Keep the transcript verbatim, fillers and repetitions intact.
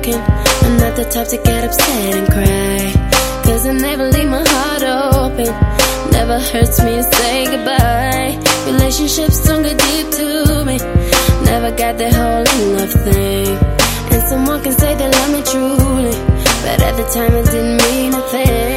broken. I'm not the type to get upset and cry, cause I never leave my heart open. Never hurts me to say goodbye. Relationships don't get deep to me. Never got that whole in love thing. And someone can say they love me truly, but at the time it didn't mean a thing.